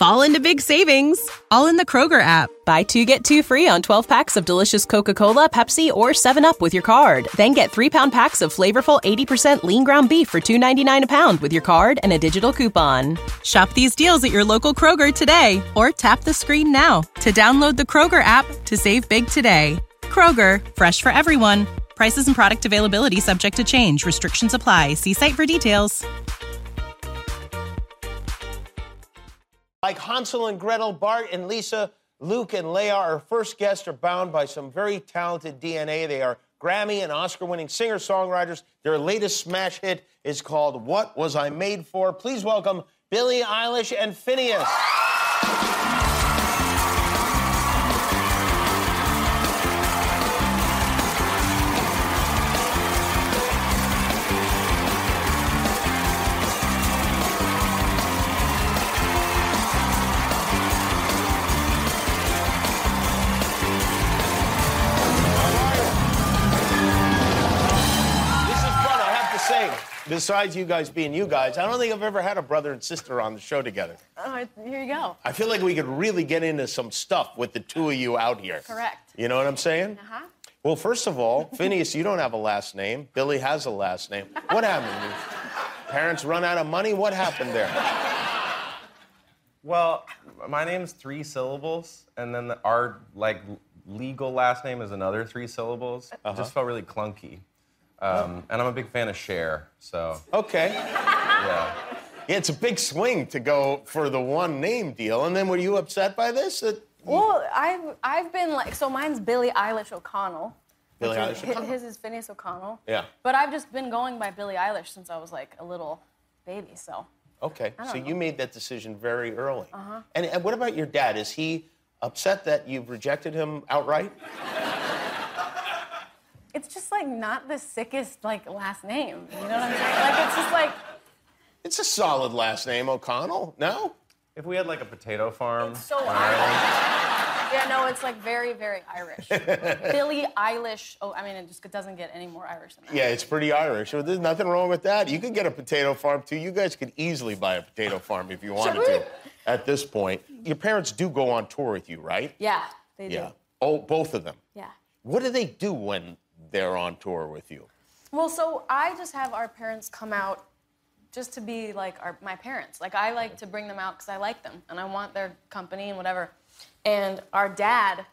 fall into big savings, all in the Kroger app. Buy 2, get 2 free on 12 packs of delicious Coca-Cola, Pepsi, or 7-Up with your card. Then get 3-pound packs of flavorful 80% lean ground beef for $2.99 a pound with your card and a digital coupon. Shop these deals at your local Kroger today, or tap the screen now to download the Kroger app to save big today. Kroger, fresh for everyone. Prices and product availability subject to change. Restrictions apply. See site for details. Like Hansel and Gretel, Bart and Lisa, Luke and Leia, our first guests are bound by some very talented DNA. They are Grammy and Oscar-winning singer-songwriters. Their latest smash hit is called What Was I Made For? Please welcome Billie Eilish and Finneas. Besides you guys being you guys, I don't think I've ever had a brother and sister on the show together. Oh, here you go. I feel like we could really get into some stuff with the two of you out here. Correct. You know what I'm saying? Uh-huh. Well, first of all, Finneas, you don't have a last name. Billie has a last name. What happened? Your parents run out of money? What happened there? Well, my name's 3 syllables, and then our legal last name is another 3 syllables. It just felt really clunky. And I'm a big fan of Cher, so... Okay. Yeah. Yeah, it's a big swing to go for the one name deal. And then were you upset by this? Well, I've been like... So mine's Billie Eilish O'Connell. Billie Eilish O'Connell. His is Finneas O'Connell. Yeah. But I've just been going by Billie Eilish since I was like a little baby, so... Okay, so know. you made that decision very early. Uh-huh. And what about your dad? Is he upset that you've rejected him outright? It's just like not the sickest like last name. You know what I'm saying? Like it's just like... It's a solid last name, O'Connell. No? If we had like a potato farm... It's so Irish. Yeah, no, it's like very, very Irish. Billie Eilish. Oh, I mean, it doesn't get any more Irish than that. Yeah, it's pretty Irish. So there's nothing wrong with that. You could get a potato farm, too. You guys could easily buy a potato farm if you wanted to at this point. Your parents do go on tour with you, right? Yeah, they do. Yeah. Oh, both of them? Yeah. What do they do when they're on tour with you? Well, so I just have our parents come out just to be like my parents. Like, I like to bring them out because I like them and I want their company and whatever. And our dad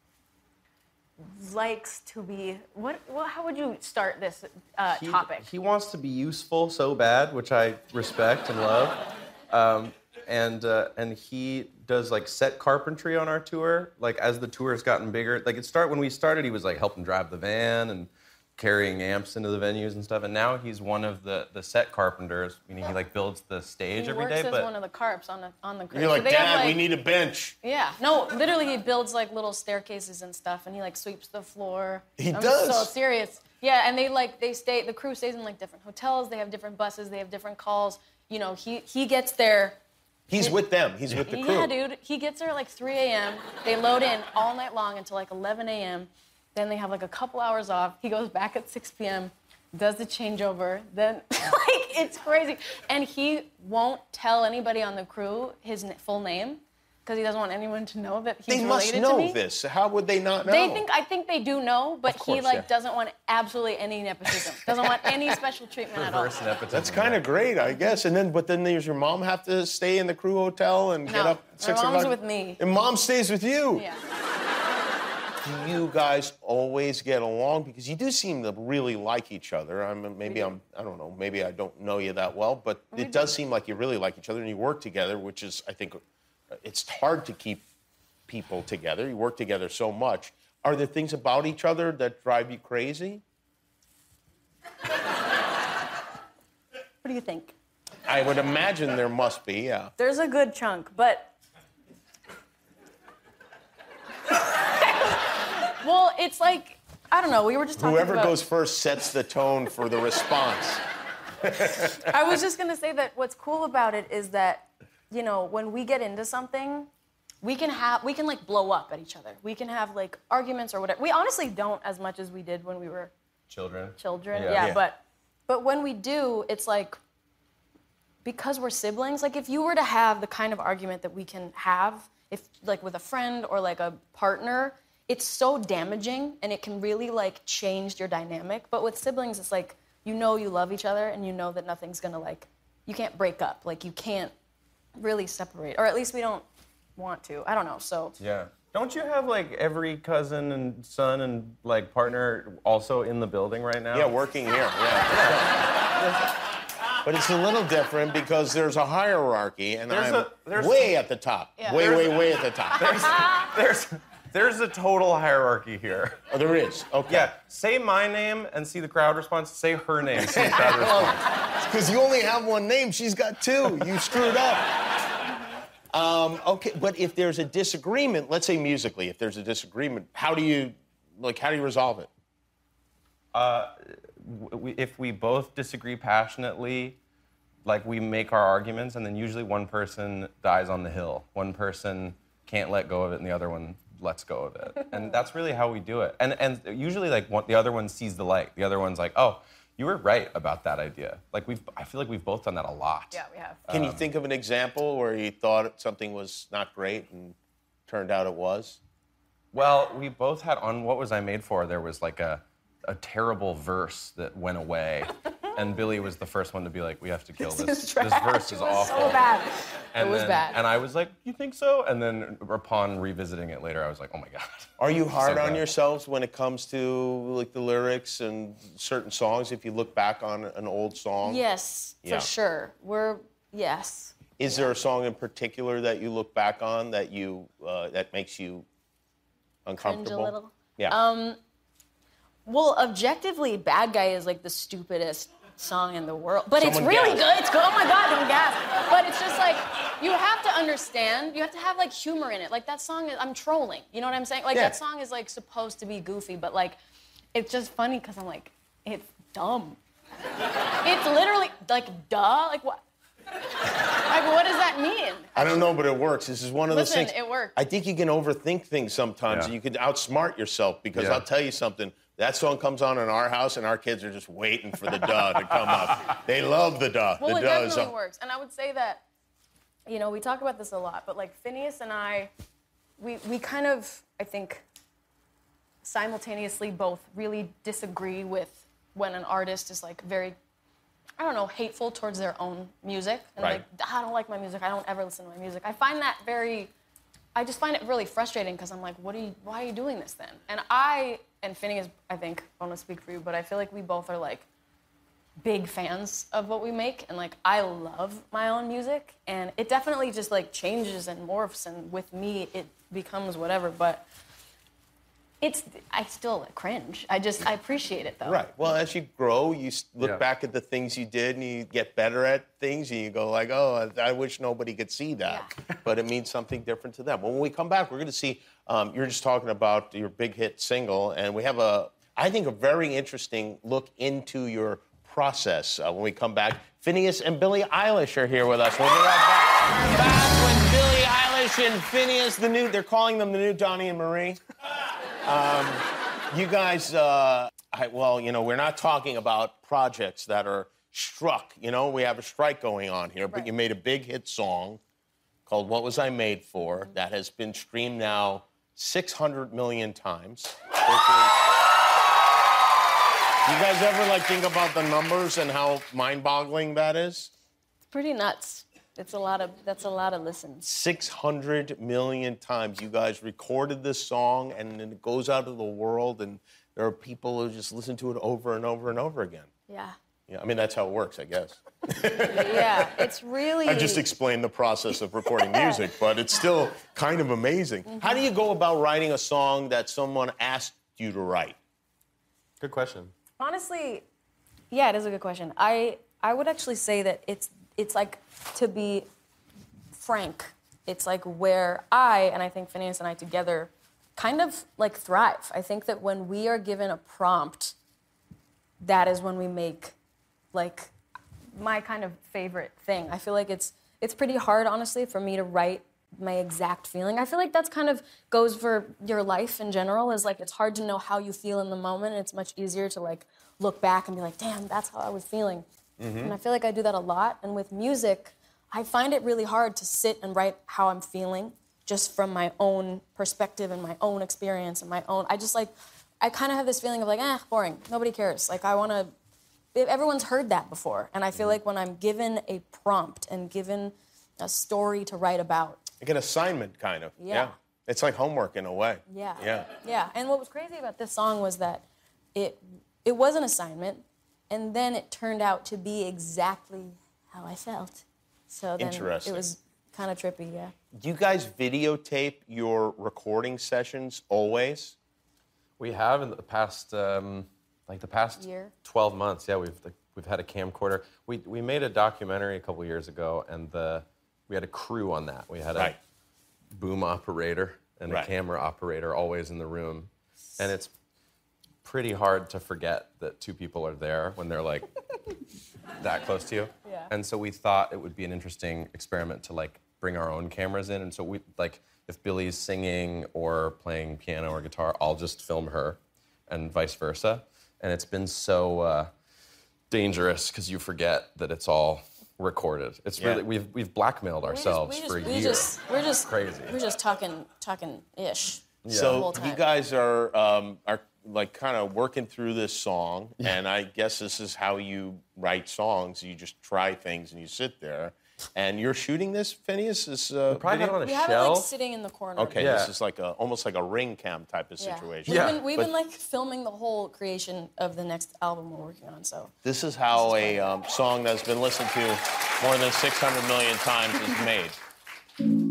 likes to be... How would you start this topic? He wants to be useful so bad, which I respect and love. And he does like set carpentry on our tour. Like as the tour has gotten bigger, like when we started, he was like helping drive the van and carrying amps into the venues and stuff. And now he's one of the set carpenters, meaning he like builds the stage every day. He works as one of the carps on the crew. You're like, so Dad, we need a bench. Yeah, no, literally he builds like little staircases and stuff, and he like sweeps the floor. He does. So serious. Yeah, and the crew stays in like different hotels. They have different buses. They have different calls. You know, he gets there. He's with them. He's with the crew. Yeah, dude. He gets there at like 3 a.m. They load in all night long until like 11 a.m. Then they have like a couple hours off. He goes back at 6 p.m., does the changeover. Then, like, it's crazy. And he won't tell anybody on the crew his full name because he doesn't want anyone to know that he's related to me. They must know this. How would they not know? I think they do know, but Of course, he like yeah. doesn't want absolutely any nepotism. Doesn't want any special treatment at all. Reverse nepotism. That's kind of great, I guess. But then does your mom have to stay in the crew hotel and get up at 6 my mom's o'clock? with me. And mom stays with you. Yeah. Do you guys always get along? Because you do seem to really like each other. I don't know, maybe I don't know you that well, but it does seem like you really like each other and you work together, which is, I think, it's hard to keep people together. You work together so much. Are there things about each other that drive you crazy? What do you think? I would imagine there must be, yeah. There's a good chunk, but... Well, it's like, I don't know, we were just talking Whoever about... goes first sets the tone for the response. I was just going to say that what's cool about it is that, you know, when we get into something, we can like blow up at each other. We can have like arguments or whatever. We honestly don't as much as we did when we were children. Yeah. Yeah. But when we do, it's like because we're siblings, like if you were to have the kind of argument that we can have, if like with a friend or like a partner, it's so damaging and it can really like change your dynamic. But with siblings, it's like, you know you love each other and you know that nothing's gonna like, you can't break up. Like you can't really separate, or at least we don't want to. I don't know, so. Yeah. Don't you have like every cousin and son and like partner also in the building right now? Yeah, working here, yeah. But it's a little different because there's a hierarchy, and There's way at the top. Yeah. Way at the top. There's a total hierarchy here. Oh, there is? Okay. Yeah, say my name and see the crowd response. Say her name, see the crowd response. Because you only have one name, she's got two. You screwed up. Okay, but if there's a disagreement, let's say musically, if there's a disagreement, how do you resolve it? If we both disagree passionately, like we make our arguments, and then usually one person dies on the hill. One person can't let go of it, and the other one lets go of it. And that's really how we do it. And usually, like, the other one sees the light. The other one's like, oh, you were right about that idea. Like, I feel like we've both done that a lot. Yeah, we have. Can you think of an example where you thought something was not great and turned out it was? Well, we both had, on What Was I Made For, there was like a terrible verse that went away. And Billy was the first one to be like, we have to kill this. This verse is awful. So bad. And it was bad. And I was like, you think so? And then upon revisiting it later, I was like, oh my God. Are you hard So on bad. yourselves when it comes to like the lyrics and certain songs? If you look back on an old song, Yes, Yeah. for sure. Yes. is there a song in particular that you look back on that that makes you uncomfortable? Cringe a little. Yeah. Well, objectively, Bad Guy is like the stupidest song in the world. But Someone it's really gasp. good. It's good. Oh my God, don't gasp. But it's just like, you have to understand, you have to have like humor in it. Like that song, I'm trolling. You know what I'm saying? Like Yeah. that song is like supposed to be goofy, but like, it's just funny because I'm like, it's dumb. It's literally like, duh, like what? Like, what does that mean? I don't know, but it works. This is one of those Listen, things. it works. I think you can overthink things sometimes, Yeah. and you can outsmart yourself because Yeah. I'll tell you something. That song comes on in our house, and our kids are just waiting for the duh to come up. They love the duh. Well, the it duh is definitely works. And I would say that, you know, we talk about this a lot, but like Phineas and I, we kind of, I think, simultaneously both really disagree with when an artist is like very, I don't know, hateful towards their own music. And Right. like, I don't like my music. I don't ever listen to my music. I just find it really frustrating because I'm like, why are you doing this then? And Phineas, I think, I don't want to speak for you, but I feel like we both are like big fans of what we make. And like, I love my own music. And it definitely just like changes and morphs. And with me, it becomes whatever. But I still cringe. I appreciate it though. Right. Well, as you grow, you look Yeah. back at the things you did, and you get better at things, and you go like, "Oh, I wish nobody could see that," but it means something different to them. When we come back, we're going to see. You're just talking about your big hit single, and we have I think, a very interesting look into your process. When we come back, Phineas and Billie Eilish are here with us. We'll be right back. Back with Billie Eilish and Phineas, they're calling them the new Donnie and Marie. You guys, we're not talking about projects that are struck. You know, we have a strike going on here, but Right. you made a big hit song called What Was I Made For that has been streamed now 600 million times. Which is... You guys ever think about the numbers and how mind-boggling that is? It's pretty nuts. That's a lot of listens. 600 million times you guys recorded this song, and then it goes out to the world, and there are people who just listen to it over and over and over again. Yeah. Yeah, I mean, that's how it works, I guess. Yeah, it's really... I just explained the process of recording music, but it's still kind of amazing. How do you go about writing a song that someone asked you to write? Good question. Honestly, yeah, it is a good question. I would actually say that it's like, to be frank, it's like where I think Phineas and I together kind of like thrive. I think that when we are given a prompt, that is when we make like my kind of favorite thing. I feel like it's pretty hard, honestly, for me to write my exact feeling. I feel like that's kind of goes for your life in general, is like it's hard to know how you feel in the moment. It's much easier to like look back and be like, damn, that's how I was feeling. And I feel like I do that a lot. And with music, I find it really hard to sit and write how I'm feeling just from my own perspective and my own experience and my own. I kind of have this feeling of like, boring. Nobody cares. Like, everyone's heard that before. And I feel like when I'm given a prompt and given a story to write about. Like an assignment, kind of. Yeah. It's like homework in a way. Yeah. And what was crazy about this song was that it was an assignment, and then it turned out to be exactly how I felt. So then Interesting. it was kind of trippy, yeah. Do you guys videotape your recording sessions always? We have in the past, Year? 12 months. Yeah, we've had a camcorder. We made a documentary a couple years ago, and we had a crew on that. We had a boom operator and a camera operator always in the room, and it's pretty hard to forget that two people are there when they're like that close to you. Yeah. And so we thought it would be an interesting experiment to like bring our own cameras in, and so we like if Billy's singing or playing piano or guitar, I'll just film her, and vice versa. And it's been so dangerous because you forget that it's all recorded. It's really we've blackmailed ourselves for years. We're just crazy. We're just talking ish. So you guys are like kind of working through this song, and I guess this is how you write songs. You just try things and you sit there. And you're shooting this, Phineas? This probably had it on a we have it shelf. like sitting in the corner. Okay, this is like almost like a ring cam type of situation. We've been like filming the whole creation of the next album we're working on. So this is how a song that's been listened to more than 600 million times is made.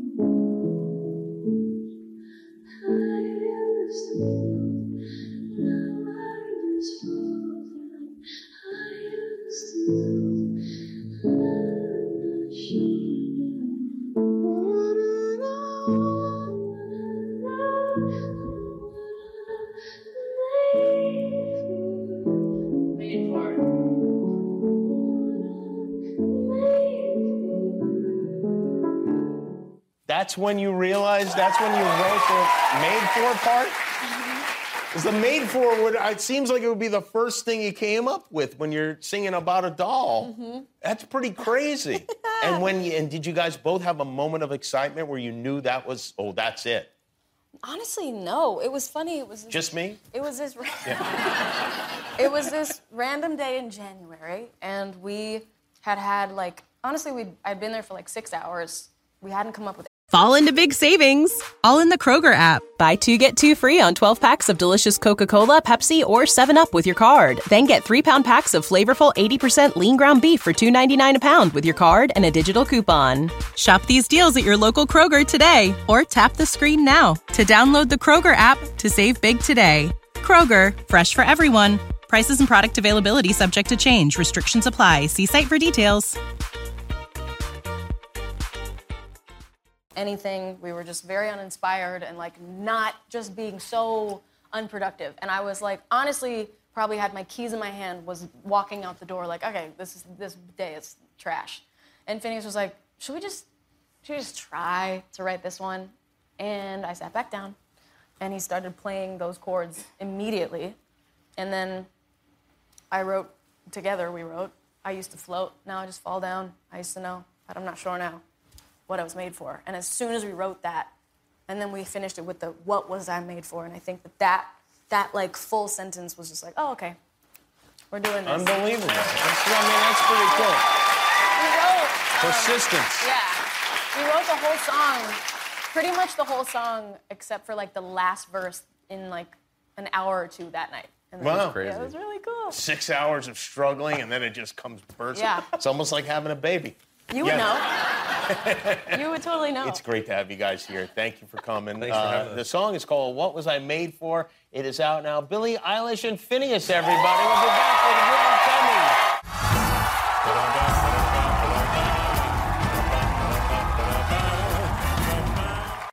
That's when you realized, that's when you wrote the made for part? Because the made for it seems like it would be the first thing you came up with when you're singing about a doll. That's pretty crazy. And did you guys both have a moment of excitement where you knew that was, that's it? Honestly, no. It was funny. It was just me? It was this. It was this random day in January, and we had like honestly, I'd been there for like 6 hours. We hadn't come up with. Fall into big savings, all in the Kroger app. Buy 2, get 2 free on 12 packs of delicious Coca-Cola, Pepsi, or 7-Up with your card. Then get 3-pound packs of flavorful 80% lean ground beef for $2.99 a pound with your card and a digital coupon. Shop these deals at your local Kroger today, or tap the screen now to download the Kroger app to save big today. Kroger, fresh for everyone. Prices and product availability subject to change. Restrictions apply. See site for details. Anything. We were just very uninspired and like not just being so unproductive. And I was like, honestly, probably had my keys in my hand, was walking out the door like, okay, this day is trash. And Phineas was like, should we just try to write this one? And I sat back down, and he started playing those chords immediately. And then we wrote, I used to float, now I just fall down. I used to know, but I'm not sure now what I was made for. And as soon as we wrote that, and then we finished it with the what was I made for, and I think that like full sentence was just like, oh, okay, we're doing this. Unbelievable. That's pretty cool. Persistence. Yeah. We wrote the whole song, pretty much the whole song, except for like the last verse in like an hour or two that night. And wow. Crazy. Yeah, it was really cool. 6 hours of struggling, and then it just comes bursting. Yeah. It's almost like having a baby. You would know. You would totally know. It's great to have you guys here. Thank you for coming. Thanks for having us. The song is called What Was I Made For? It is out now. Billie Eilish and Phineas, everybody. We'll be back with